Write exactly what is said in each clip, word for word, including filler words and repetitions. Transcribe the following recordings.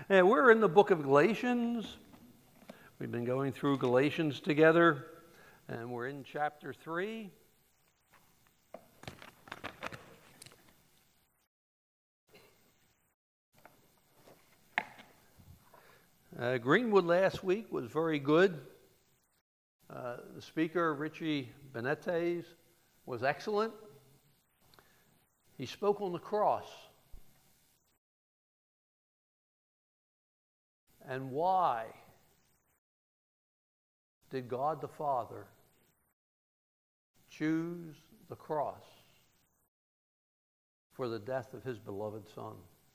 Yeah, we're in the book of Galatians. We've been going through Galatians together, and we're in chapter three. Uh, Greenwood last week was very good. Uh, the speaker, Richie Benitez, was excellent. He spoke on the cross and why did God the Father choose the cross for the death of his beloved Son?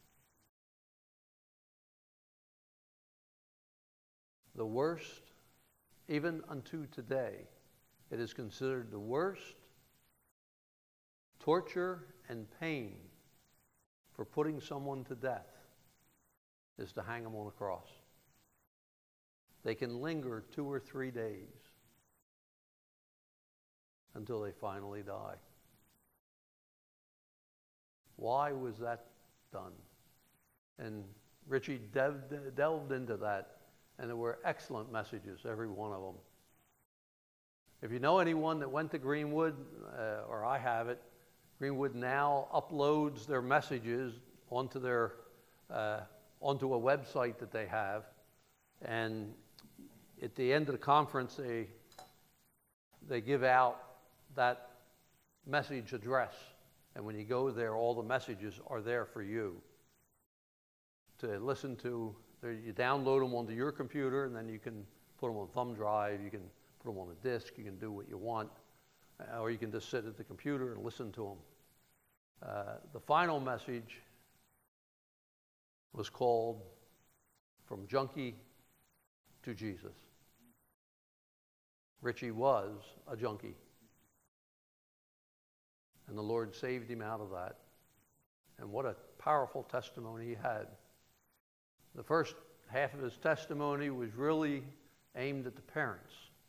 The worst, even unto today, it is considered the worst torture and pain for putting someone to death is to hang them on a cross. They can linger two or three days until they finally die. Why was that done? And Richie delved, delved into that. And there were excellent messages, every one of them. If you know anyone that went to Greenwood, uh, or I have it, Greenwood now uploads their messages onto their uh, onto a website that they have. And at the end of the conference, they they give out that message address. And when you go there, all the messages are there for you to listen to. You download them onto your computer, and then you can put them on thumb drive, you can put them on a disk, you can do what you want, uh, or you can just sit at the computer and listen to them. Uh, the final message was called From Junkie to Jesus. Richie was a junkie, and the Lord saved him out of that. And what a powerful testimony he had. The first half of his testimony was really aimed at the parents.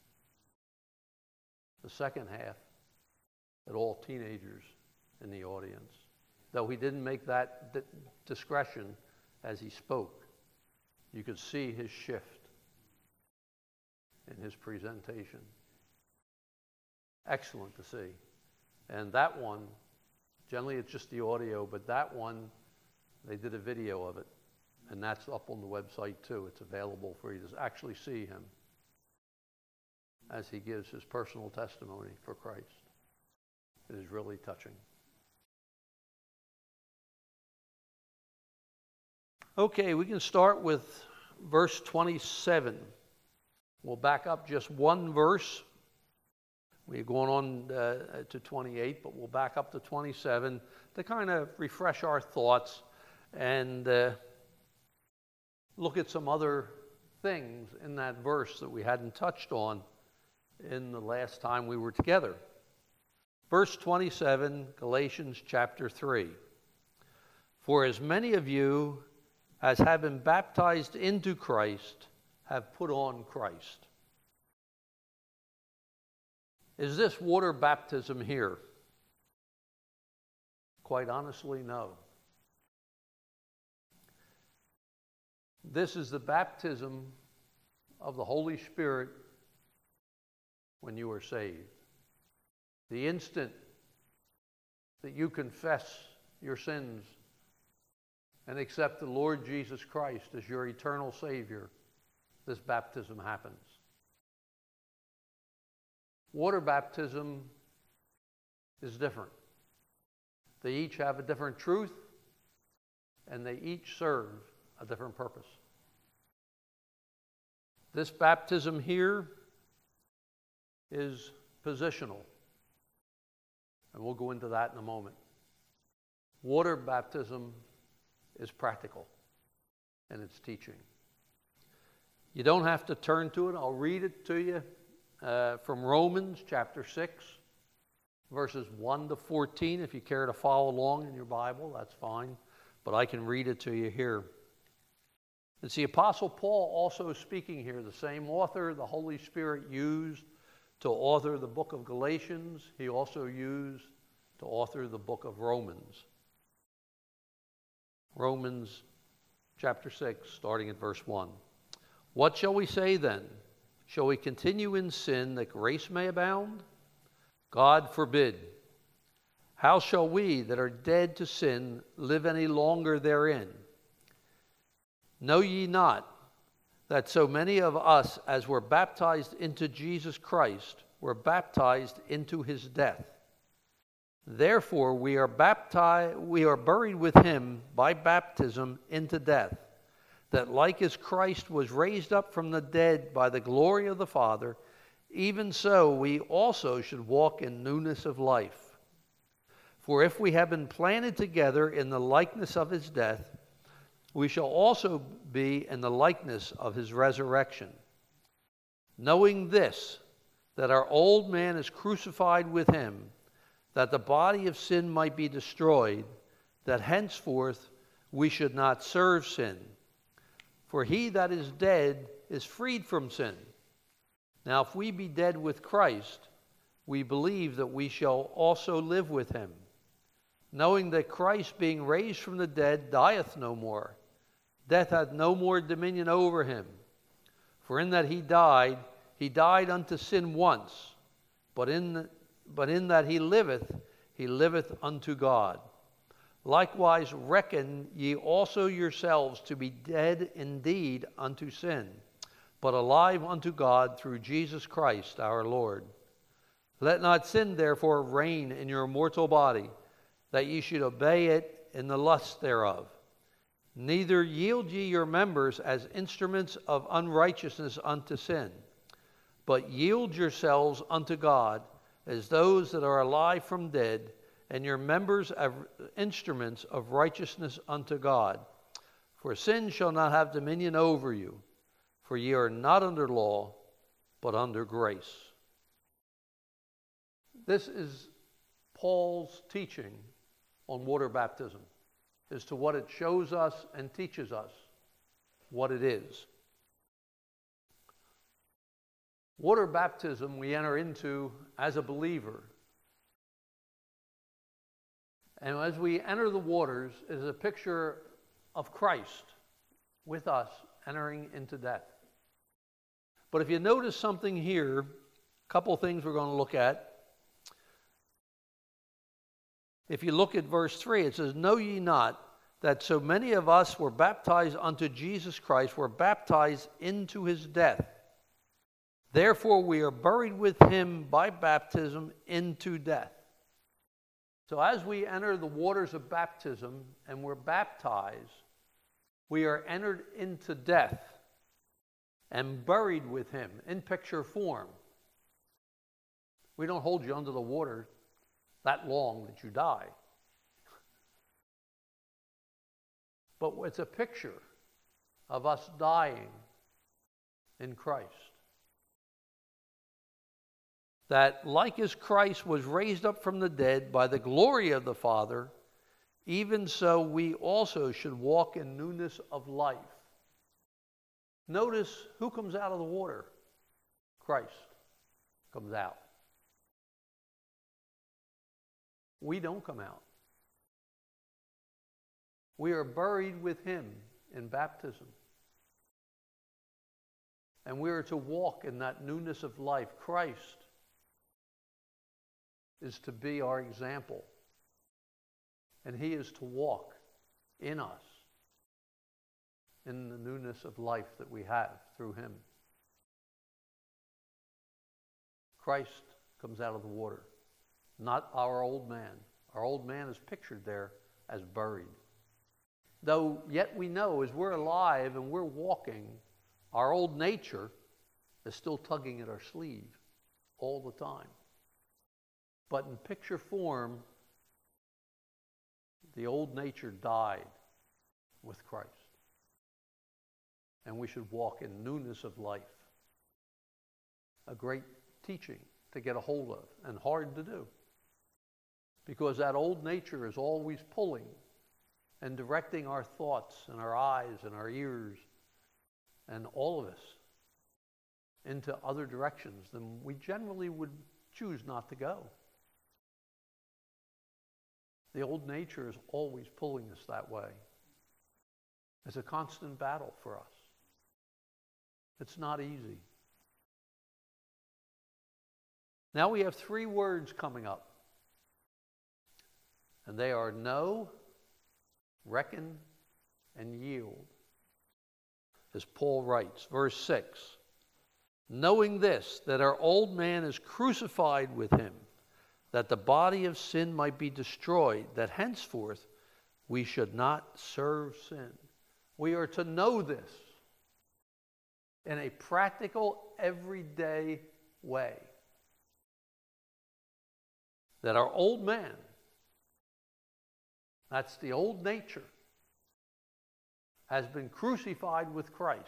The second half at all teenagers in the audience. Though he didn't make that d- discretion as he spoke, you could see his shift in his presentation. Excellent to see. And that one, generally it's just the audio, but that one, they did a video of it. And that's up on the website too. It's available for you to actually see him as he gives his personal testimony for Christ. It is really touching. Okay, we can start with verse twenty-seven. We'll back up just one verse. We're going on uh, to twenty-eight, but we'll back up to twenty-seven to kind of refresh our thoughts and uh, look at some other things in that verse that we hadn't touched on in the last time we were together. Verse twenty-seven, Galatians chapter three. For as many of you as have been baptized into Christ have put on Christ. Is this water baptism here? Quite honestly, no. This is the baptism of the Holy Spirit when you are saved. The instant that you confess your sins and accept the Lord Jesus Christ as your eternal Savior, this baptism happens. Water baptism is different. They each have a different truth, and they each serve a different purpose. This baptism here is positional, and we'll go into that in a moment. Water baptism is practical, and it's teaching. You don't have to turn to it. I'll read it to you uh, from Romans chapter six, verses one to fourteen. If you care to follow along in your Bible, that's fine, but I can read it to you here. It's the Apostle Paul also speaking here, the same author the Holy Spirit used to author the book of Galatians. He also used to author the book of Romans. Romans chapter six, starting at verse one. What shall we say then? Shall we continue in sin that grace may abound? God forbid. How shall we that are dead to sin live any longer therein? Know ye not that so many of us as were baptized into Jesus Christ were baptized into his death? Therefore we are baptized, we are buried with him by baptism into death, that like as Christ was raised up from the dead by the glory of the Father, even so we also should walk in newness of life. For if we have been planted together in the likeness of his death, we shall also be in the likeness of his resurrection. Knowing this, that our old man is crucified with him, that the body of sin might be destroyed, that henceforth we should not serve sin. For he that is dead is freed from sin. Now if we be dead with Christ, we believe that we shall also live with him, knowing that Christ, being raised from the dead, dieth no more. Death hath no more dominion over him. For in that he died, he died unto sin once, but in, the, but in that he liveth, he liveth unto God. Likewise reckon ye also yourselves to be dead indeed unto sin, but alive unto God through Jesus Christ our Lord. Let not sin therefore reign in your mortal body, that ye should obey it in the lust thereof. Neither yield ye your members as instruments of unrighteousness unto sin, but yield yourselves unto God as those that are alive from dead, and your members as instruments of righteousness unto God. For sin shall not have dominion over you, for ye are not under law, but under grace. This is Paul's teaching on water baptism, as to what it shows us and teaches us what it is. Water baptism we enter into as a believer. And as we enter the waters, it is a picture of Christ with us entering into death. But if you notice something here, a couple things we're going to look at. If you look at verse three, it says, Know ye not that so many of us were baptized unto Jesus Christ, were baptized into his death? Therefore we are buried with him by baptism into death. So as we enter the waters of baptism and we're baptized, we are entered into death and buried with him in picture form. We don't hold you under the water that long that you die. But it's a picture of us dying in Christ. That like as Christ was raised up from the dead by the glory of the Father, even so we also should walk in newness of life. Notice who comes out of the water? Christ comes out. We don't come out. We are buried with him in baptism. And we are to walk in that newness of life. Christ is to be our example. And he is to walk in us in the newness of life that we have through him. Christ comes out of the water, not our old man. Our old man is pictured there as buried. Though yet we know as we're alive and we're walking, our old nature is still tugging at our sleeve all the time. But in picture form, the old nature died with Christ. And we should walk in newness of life. A great teaching to get a hold of and hard to do. Because that old nature is always pulling and directing our thoughts and our eyes and our ears and all of us into other directions than we generally would choose not to go. The old nature is always pulling us that way. It's a constant battle for us. It's not easy. Now we have three words coming up. And they are know, reckon, and yield. As Paul writes, verse six, knowing this, that our old man is crucified with him, that the body of sin might be destroyed, that henceforth we should not serve sin. We are to know this in a practical, everyday way. That our old man, that's the old nature, has been crucified with Christ.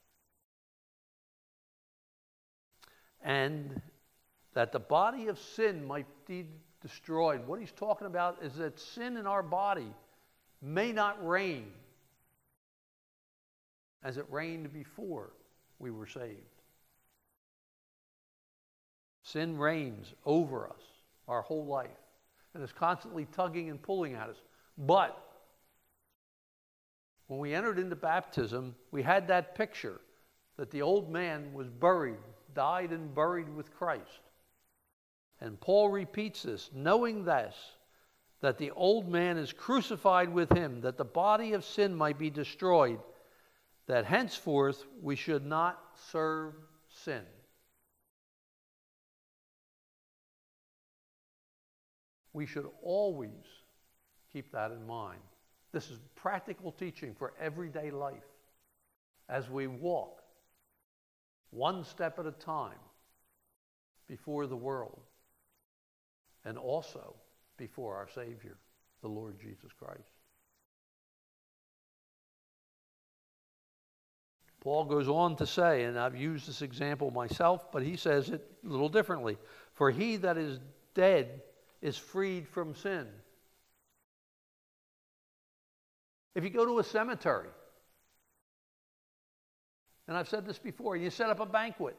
And that the body of sin might be destroyed. What he's talking about is that sin in our body may not reign as it reigned before we were saved. Sin reigns over us our whole life and is constantly tugging and pulling at us. But when we entered into baptism, we had that picture that the old man was buried, died and buried with Christ. And Paul repeats this, knowing this, that the old man is crucified with him, that the body of sin might be destroyed, that henceforth we should not serve sin. We should always keep that in mind. This is practical teaching for everyday life as we walk one step at a time before the world and also before our Savior, the Lord Jesus Christ. Paul goes on to say, and I've used this example myself, but he says it a little differently. For he that is dead is freed from sin. If you go to a cemetery, and I've said this before, you set up a banquet,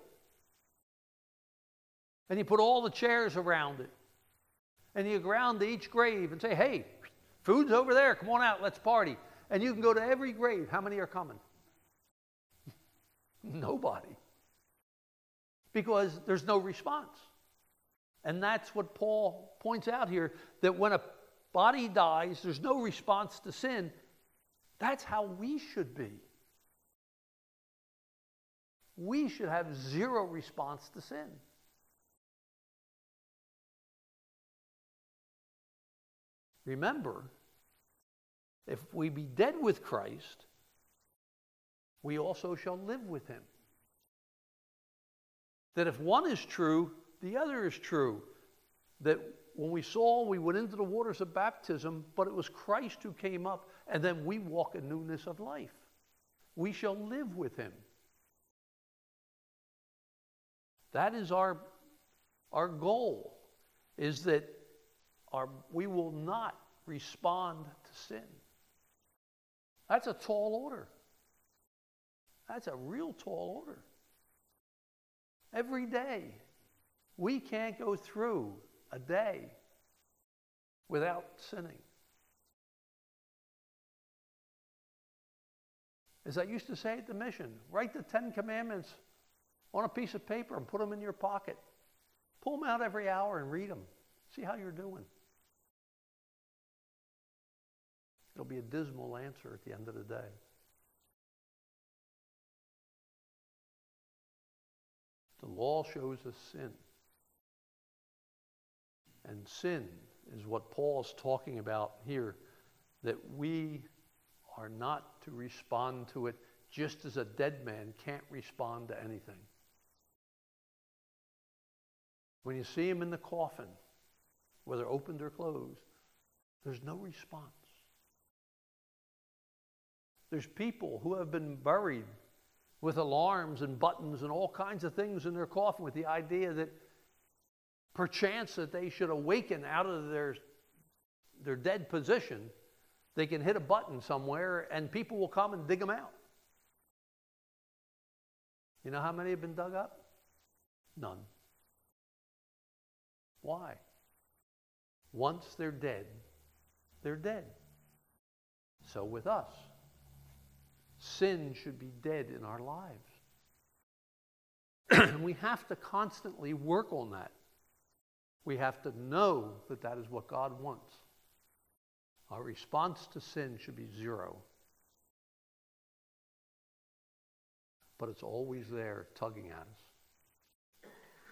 and you put all the chairs around it, and you go around to each grave and say, hey, food's over there, come on out, let's party. And you can go to every grave. How many are coming? Nobody. Because there's no response. And that's what Paul points out here, that when a body dies, there's no response to sin. That's how we should be. We should have zero response to sin. Remember, if we be dead with Christ, we also shall live with him. That if one is true, the other is true. That when we saw, we went into the waters of baptism, but it was Christ who came up, and then we walk in newness of life. We shall live with him. That is our, our goal, is that our, we will not respond to sin. That's a tall order. That's a real tall order. Every day, we can't go through a day without sinning. As I used to say at the mission, write the Ten Commandments on a piece of paper and put them in your pocket. Pull them out every hour and read them. See how you're doing. It'll be a dismal answer at the end of the day. The law shows us sin. And sin is what Paul's talking about here, that we are not to respond to it just as a dead man can't respond to anything. When you see him in the coffin, whether opened or closed, there's no response. There's people who have been buried with alarms and buttons and all kinds of things in their coffin with the idea that perchance that they should awaken out of their, their dead position, they can hit a button somewhere and people will come and dig them out. You know how many have been dug up? None. Why? Once they're dead, they're dead. So with us. sin should be dead in our lives. We have to constantly work on that. We have to know that that is what God wants. Our response to sin should be zero. But it's always there, tugging at us.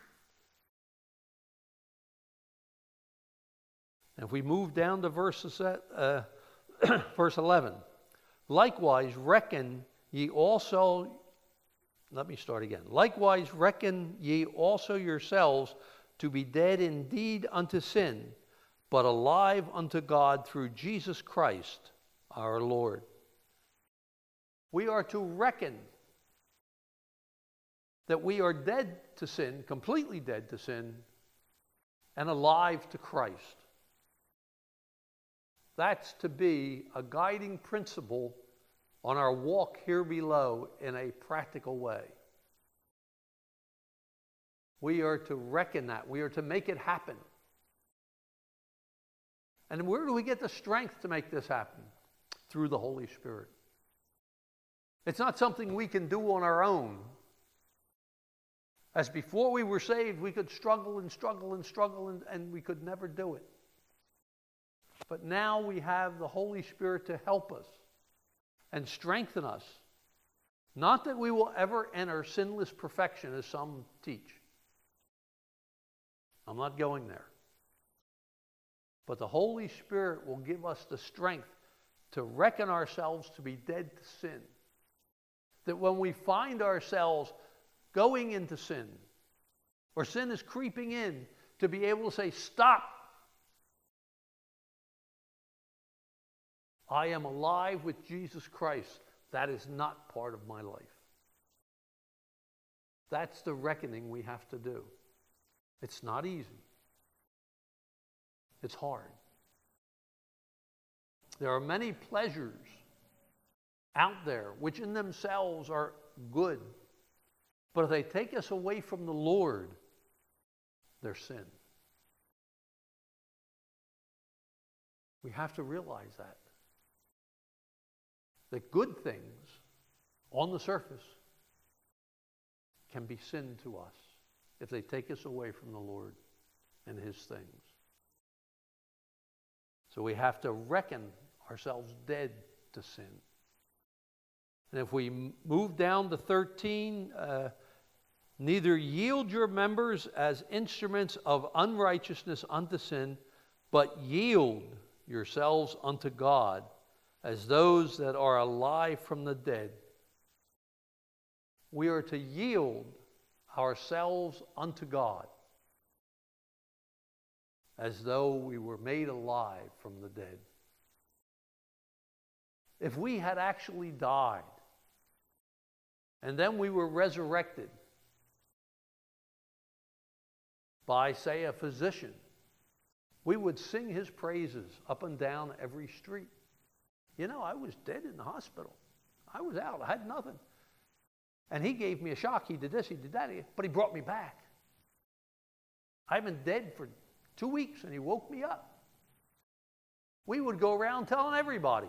And if we move down to verses, uh, verse eleven, likewise reckon ye also, let me start again. Likewise reckon ye also yourselves to be dead indeed unto sin, but alive unto God through Jesus Christ our Lord. We are to reckon that we are dead to sin, completely dead to sin, and alive to Christ. That's to be a guiding principle on our walk here below in a practical way. We are to reckon that. We are to make it happen. And where do we get the strength to make this happen? Through the Holy Spirit. It's not something we can do on our own. As before we were saved, we could struggle and struggle and struggle and, and we could never do it. But now we have the Holy Spirit to help us and strengthen us. Not that we will ever enter sinless perfection, as some teach. I'm not going there. But the Holy Spirit will give us the strength to reckon ourselves to be dead to sin. That when we find ourselves going into sin, or sin is creeping in, to be able to say, stop. I am alive with Jesus Christ. That is not part of my life. That's the reckoning we have to do. It's not easy. It's hard. There are many pleasures out there which in themselves are good. But if they take us away from the Lord, they're sin. We have to realize that. That good things on the surface can be sin to us if they take us away from the Lord and His things. So we have to reckon ourselves dead to sin. And if we move down to thirteen, uh, neither yield your members as instruments of unrighteousness unto sin, but yield yourselves unto God as those that are alive from the dead. We are to yield ourselves unto God as though we were made alive from the dead. If we had actually died and then we were resurrected by, say, a physician, we would sing his praises up and down every street. You know, I was dead in the hospital. I was out. I had nothing. And he gave me a shock. He did this, he did that, but he brought me back. I've been dead for two weeks and he woke me up. We would go around telling everybody.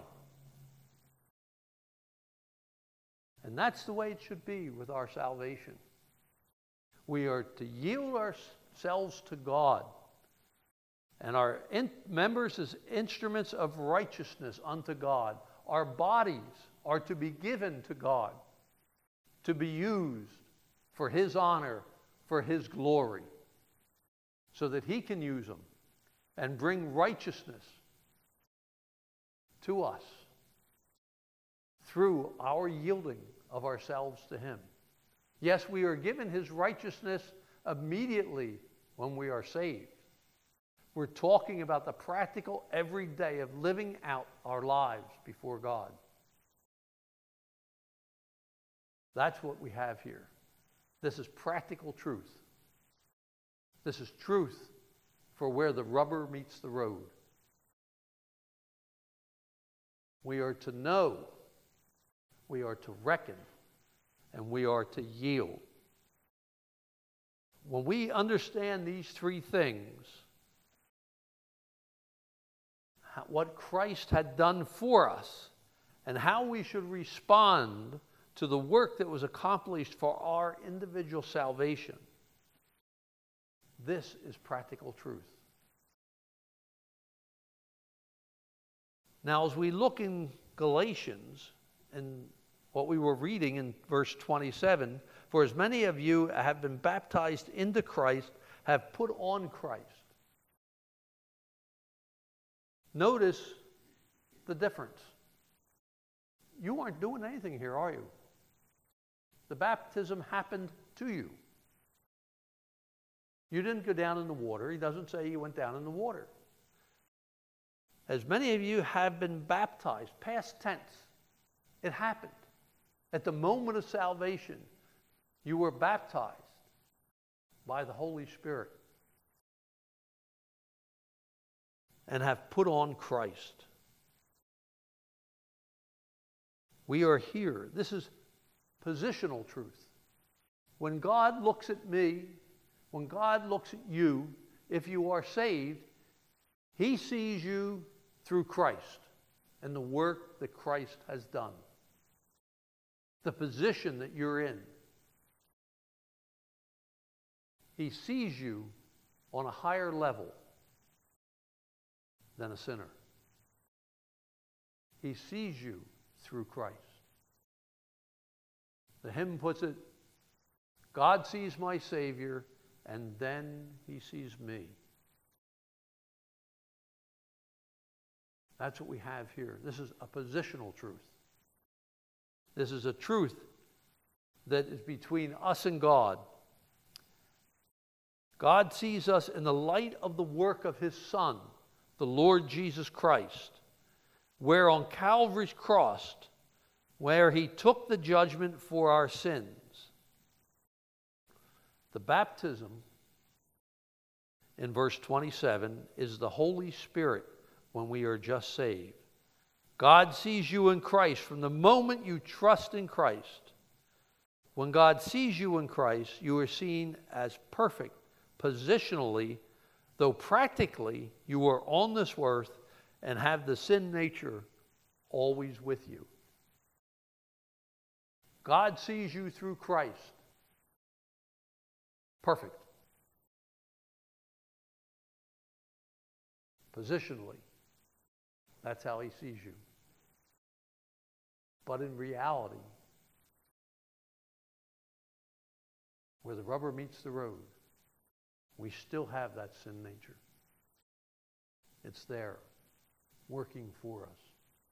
And that's the way it should be with our salvation. We are to yield ourselves to God and our in- members as instruments of righteousness unto God. Our bodies are to be given to God, to be used for His honor, for His glory, so that He can use them and bring righteousness to us through our yielding of ourselves to Him. Yes, we are given His righteousness immediately when we are saved. We're talking about the practical everyday of living out our lives before God. That's what we have here. This is practical truth. This is truth for where the rubber meets the road. We are to know, we are to reckon, and we are to yield. When we understand these three things, what Christ had done for us, and how we should respond to the work that was accomplished for our individual salvation. This is practical truth. Now, as we look in Galatians and what we were reading in verse twenty-seven, for as many of you have been baptized into Christ, have put on Christ. Notice the difference. You aren't doing anything here, are you? The baptism happened to you. You didn't go down in the water. He doesn't say you went down in the water. As many of you have been baptized, past tense, it happened. At the moment of salvation, you were baptized by the Holy Spirit and have put on Christ. We are here. This is positional truth. When God looks at me, when God looks at you, if you are saved, He sees you through Christ and the work that Christ has done. The position that you're in. He sees you on a higher level than a sinner. He sees you through Christ. The hymn puts it, God sees my Savior, and then He sees me. That's what we have here. This is a positional truth. This is a truth that is between us and God. God sees us in the light of the work of His Son, the Lord Jesus Christ, where on Calvary's cross, where He took the judgment for our sins. The baptism in verse twenty-seven is the Holy Spirit when we are just saved. God sees you in Christ from the moment you trust in Christ. When God sees you in Christ, you are seen as perfect positionally, though practically you are on this earth and have the sin nature always with you. God sees you through Christ. Perfect. Positionally, that's how He sees you. But in reality, where the rubber meets the road, we still have that sin nature. It's there, working for us.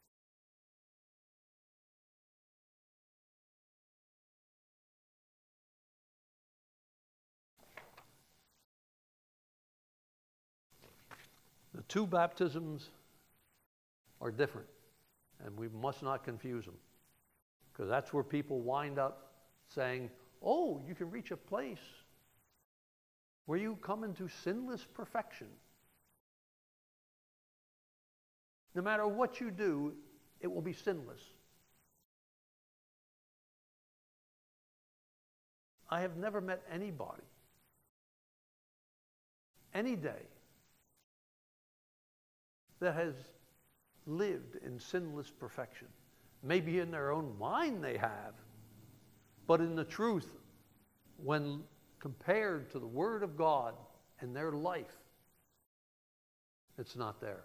The two baptisms are different, and we must not confuse them, because that's where people wind up saying, oh, you can reach a place where you come into sinless perfection. No matter what you do, it will be sinless. I have never met anybody, any day, that has lived in sinless perfection. Maybe in their own mind they have, but in the truth, when compared to the Word of God and their life, it's not there.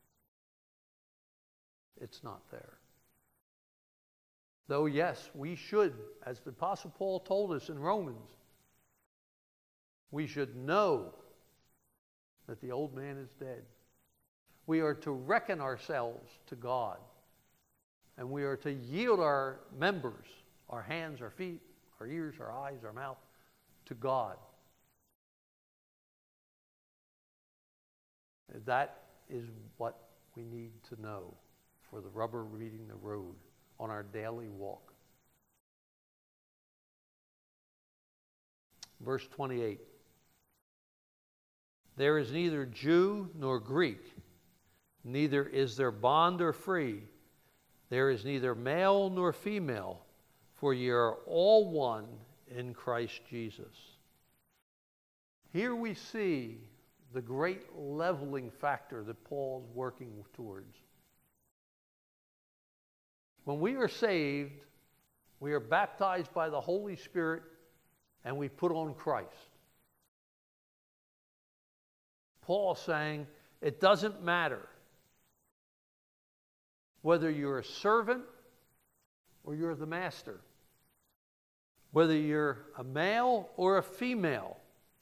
It's not there. Though, yes, we should, as the Apostle Paul told us in Romans, we should know that the old man is dead. We are to reckon ourselves to God, and we are to yield our members, our hands, our feet, our ears, our eyes, our mouth, to God. That is what we need to know for the rubber meeting the road on our daily walk. Verse twenty-eight. There is neither Jew nor Greek, neither is there bond or free. There is neither male nor female, for ye are all one in Christ Jesus. Here we see the great leveling factor that Paul's working towards. When we are saved, we are baptized by the Holy Spirit and we put on Christ. Paul saying, it doesn't matter whether you're a servant or you're the master, whether you're a male or a female,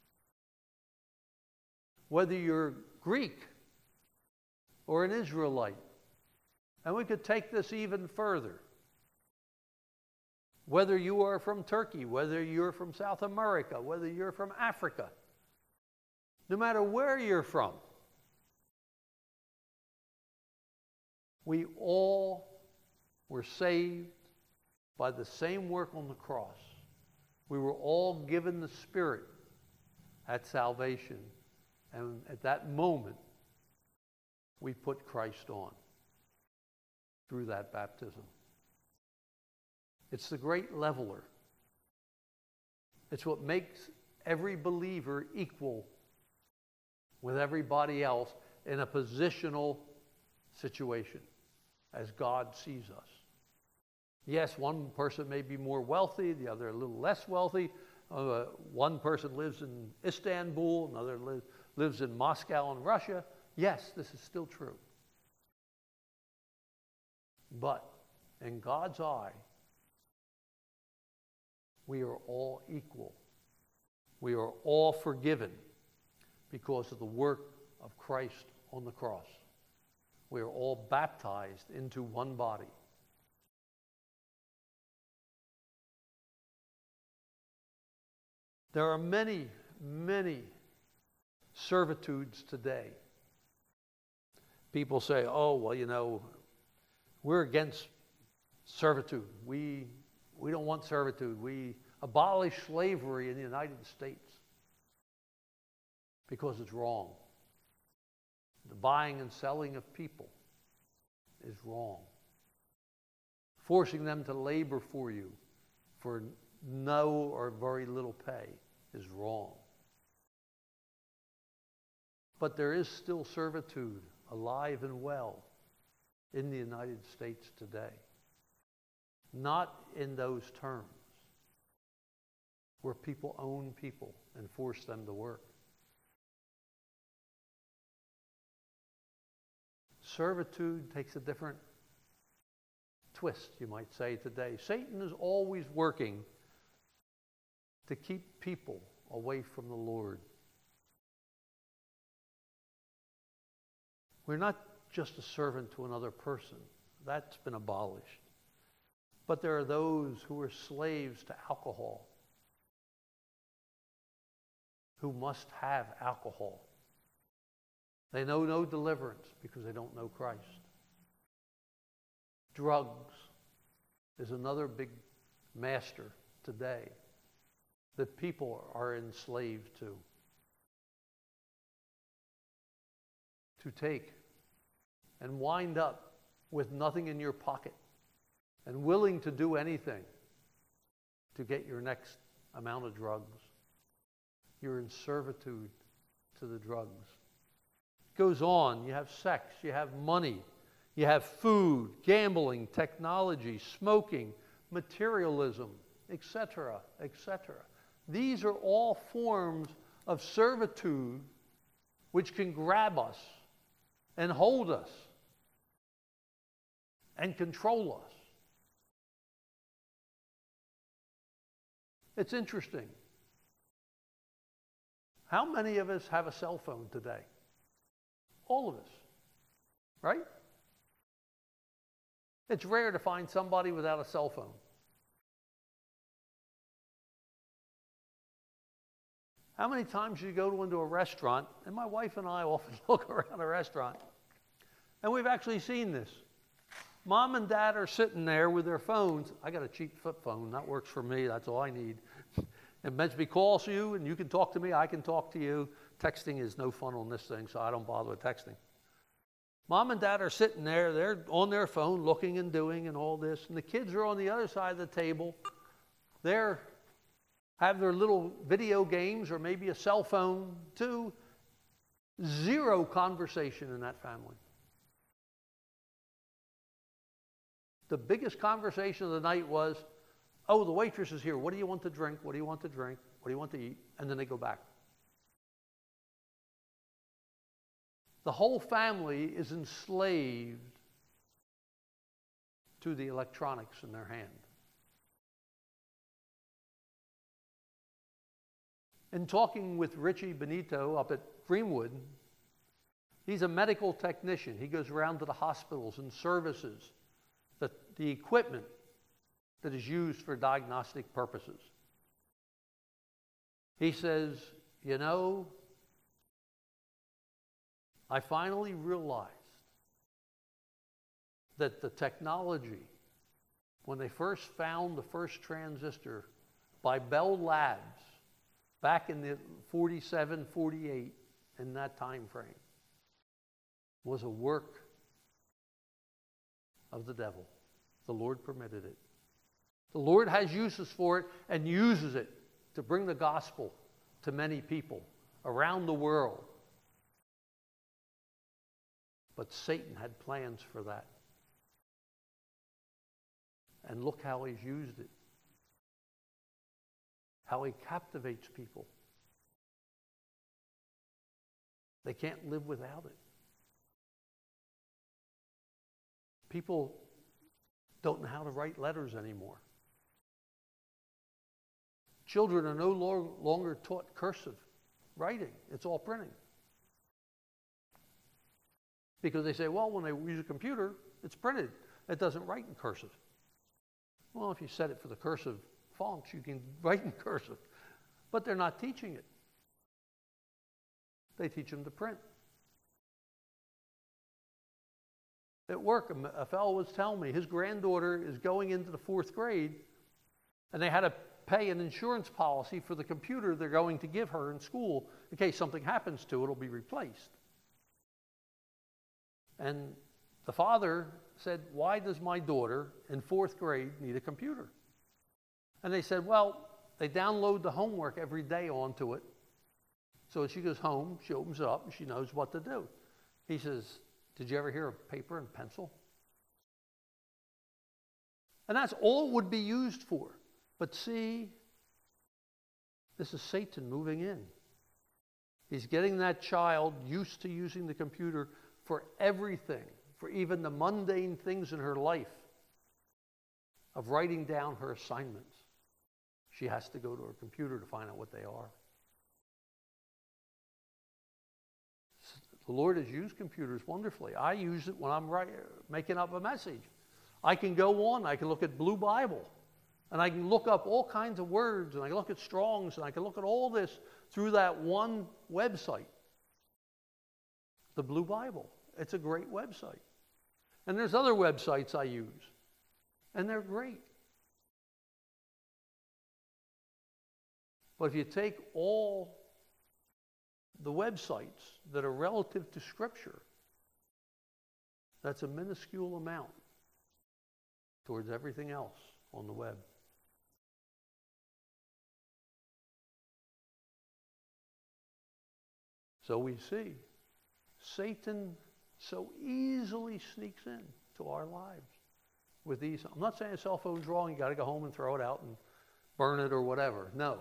whether you're Greek or an Israelite. And we could take this even further. Whether you are from Turkey, whether you're from South America, whether you're from Africa, no matter where you're from, we all were saved by the same work on the cross. We were all given the Spirit at salvation. And at that moment, we put Christ on through that baptism. It's the great leveler. It's what makes every believer equal with everybody else in a positional situation as God sees us. Yes, one person may be more wealthy, the other a little less wealthy. Uh, one person lives in Istanbul, another li- lives in Moscow in Russia. Yes, this is still true. But in God's eye, we are all equal. We are all forgiven because of the work of Christ on the cross. We are all baptized into one body. There are many, many servitudes today. People say, oh, well, you know, we're against servitude. We, we don't want servitude. We abolish slavery in the United States because it's wrong. The buying and selling of people is wrong. Forcing them to labor for you for no or very little pay is wrong. But there is still servitude alive and well in the United States today. Not in those terms, where people own people and force them to work. Servitude takes a different twist, you might say, today. Satan is always working to keep people away from the Lord. We're not just a servant to another person. That's been abolished. But there are those who are slaves to alcohol, who must have alcohol. They know no deliverance because they don't know Christ. Drugs is another big master today that people are enslaved to. To take and wind up with nothing in your pocket and willing to do anything to get your next amount of drugs. You're in servitude to the drugs. It goes on. You have sex, you have money, you have food, gambling, technology, smoking, materialism, et cetera, et cetera. These are all forms of servitude which can grab us and hold us and control us. It's interesting. How many of us have a cell phone today? All of us, right? It's rare to find somebody without a cell phone. How many times do you go into a restaurant, and my wife and I often look around a restaurant, and we've actually seen this. Mom and Dad are sitting there with their phones. I got a cheap flip phone. That works for me. That's all I need. And Mensby calls you, and you can talk to me. I can talk to you. Texting is no fun on this thing, so I don't bother with texting. Mom and Dad are sitting there. They're on their phone looking and doing and all this. And the kids are on the other side of the table. They're have their little video games or maybe a cell phone too. Zero conversation in that family. The biggest conversation of the night was, oh, the waitress is here. What do you want to drink? What do you want to drink? What do you want to eat? And then they go back. The whole family is enslaved to the electronics in their hand. In talking with Richie Benito up at Greenwood, he's a medical technician. He goes around to the hospitals and services the, the equipment that is used for diagnostic purposes. He says, you know, I finally realized that the technology, when they first found the first transistor by Bell Labs back in the forty-seven, forty-eight, in that time frame, was a work of the devil. The Lord permitted it. The Lord has uses for it and uses it to bring the gospel to many people around the world. But Satan had plans for that. And look how he's used it. How he captivates people. They can't live without it. People don't know how to write letters anymore. Children are no longer taught cursive writing. It's all printing. Because they say, well, when they use a computer, it's printed. It doesn't write in cursive. Well, if you set it for the cursive fonts, you can write in cursive. But they're not teaching it. They teach them to print. At work, a fellow was telling me his granddaughter is going into the fourth grade, and they had to pay an insurance policy for the computer they're going to give her in school. In case something happens to it, it'll be replaced. And the father said, why does my daughter in fourth grade need a computer? And they said, well, they download the homework every day onto it. So as she goes home, she opens it up and she knows what to do. He says, did you ever hear of paper and pencil? And that's all it would be used for. But see, this is Satan moving in. He's getting that child used to using the computer for everything, for even the mundane things in her life of writing down her assignments. She has to go to her computer to find out what they are. The Lord has used computers wonderfully. I use it when I'm writing, making up a message. I can go on, I can look at Blue Bible, and I can look up all kinds of words, and I can look at Strong's, and I can look at all this through that one website, the Blue Bible. It's a great website. And there's other websites I use, and they're great. But if you take all the websites that are relative to Scripture, that's a minuscule amount towards everything else on the web. So we see Satan so easily sneaks in to our lives with these. I'm not saying a cell phone's wrong, you got to go home and throw it out and burn it or whatever. No.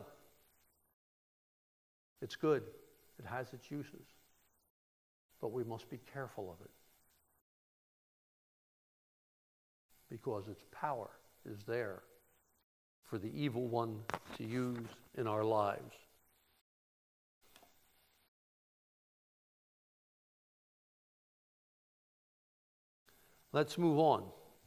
It's good. It has its uses. But we must be careful of it. Because its power is there for the evil one to use in our lives. Let's move on.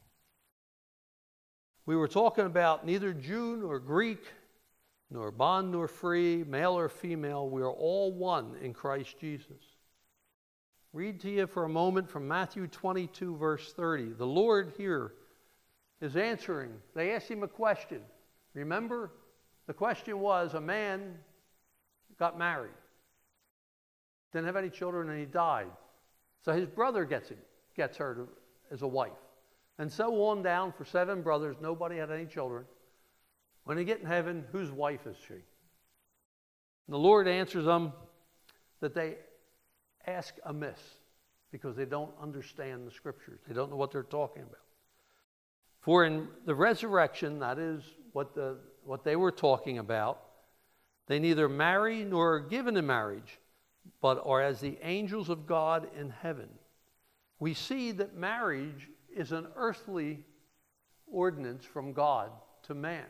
We were talking about neither Jew nor Greek, nor bond nor free, male or female. We are all one in Christ Jesus. Read to you for a moment from Matthew twenty-two, verse thirty. The Lord here is answering. They asked him a question. Remember, the question was, a man got married, didn't have any children, and he died. So his brother gets him, gets her to, as a wife. And so on down for seven brothers. Nobody had any children. When they get in heaven, whose wife is she? And the Lord answers them that they ask amiss because they don't understand the Scriptures. They don't know what they're talking about. For in the resurrection, that is what, the, what they were talking about, they neither marry nor are given in marriage, but are as the angels of God in heaven. We see that marriage is an earthly ordinance from God to man.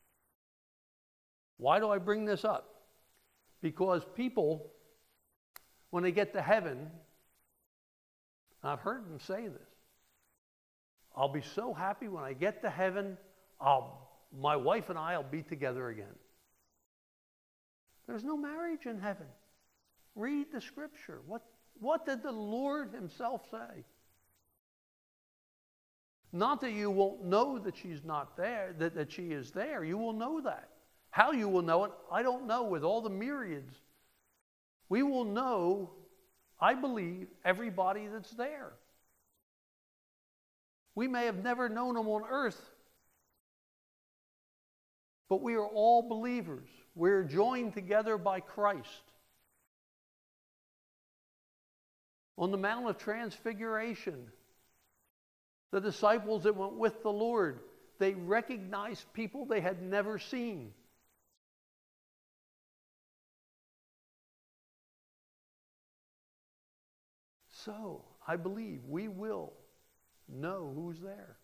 Why do I bring this up? Because people, when they get to heaven, I've heard them say this, I'll be so happy when I get to heaven, I'll, my wife and I will be together again. There's no marriage in heaven. Read the scripture. What, what did the Lord himself say? Not that you won't know that she's not there, that, that she is there. You will know that. How you will know it, I don't know, with all the myriads. We will know, I believe, everybody that's there. We may have never known them on earth, but we are all believers. We're joined together by Christ. On the Mount of Transfiguration, the disciples that went with the Lord, they recognized people they had never seen. So, I believe we will know who's there.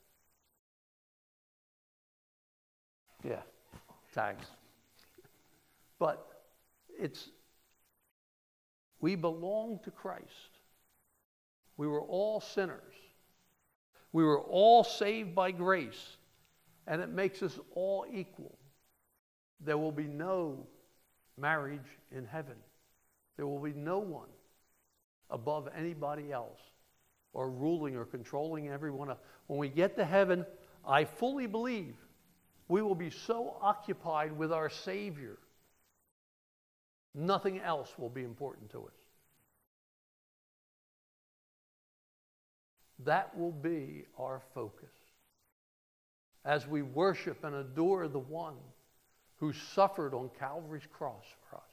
Yeah, tags. But it's, we belong to Christ. We were all sinners. We were all saved by grace, and it makes us all equal. There will be no marriage in heaven. There will be no one above anybody else or ruling or controlling everyone else. When we get to heaven, I fully believe we will be so occupied with our Savior, nothing else will be important to us. That will be our focus as we worship and adore the one who suffered on Calvary's cross for us.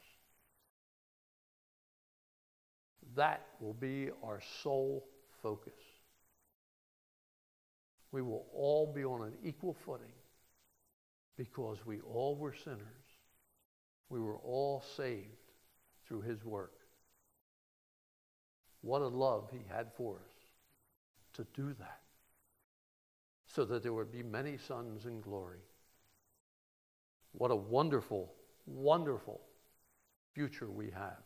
That will be our sole focus. We will all be on an equal footing because we all were sinners. We were all saved through his work. What a love he had for us to do that, so that there would be many sons in glory. What a wonderful, wonderful future we have.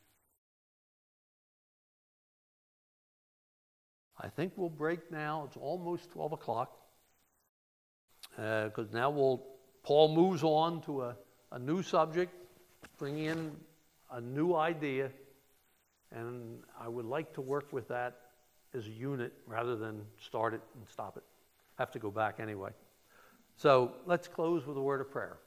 I think we'll break now. It's almost twelve o'clock. Because uh, now we'll, Paul moves on to a, a new subject, bringing in a new idea. And I would like to work with that as a unit rather than start it and stop it. Have to go back anyway. So let's close with a word of prayer.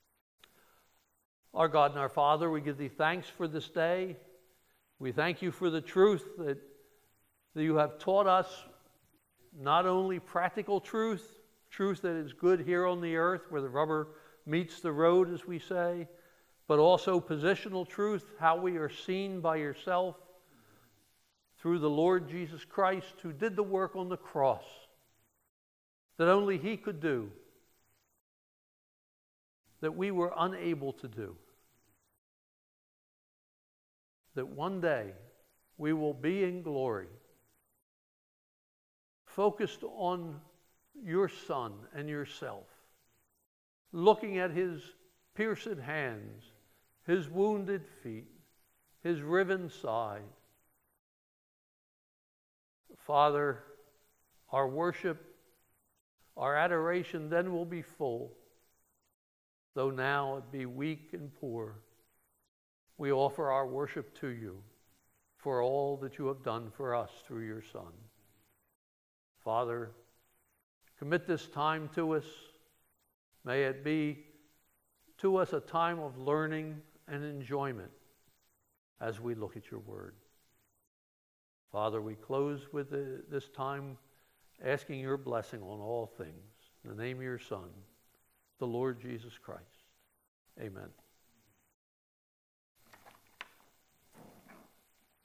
Our God and our Father, we give thee thanks for this day. We thank you for the truth that, that you have taught us, not only practical truth, truth that is good here on the earth where the rubber meets the road, as we say, but also positional truth, how we are seen by yourself through the Lord Jesus Christ, who did the work on the cross that only he could do, that we were unable to do. That one day we will be in glory, focused on your Son and yourself, looking at his pierced hands, his wounded feet, his riven side. Father, our worship, our adoration then will be full, though now it be weak and poor. We offer our worship to you for all that you have done for us through your Son. Father, commit this time to us. May it be to us a time of learning and enjoyment as we look at your word. Father, we close with the, this time asking your blessing on all things. In the name of your Son, the Lord Jesus Christ. Amen.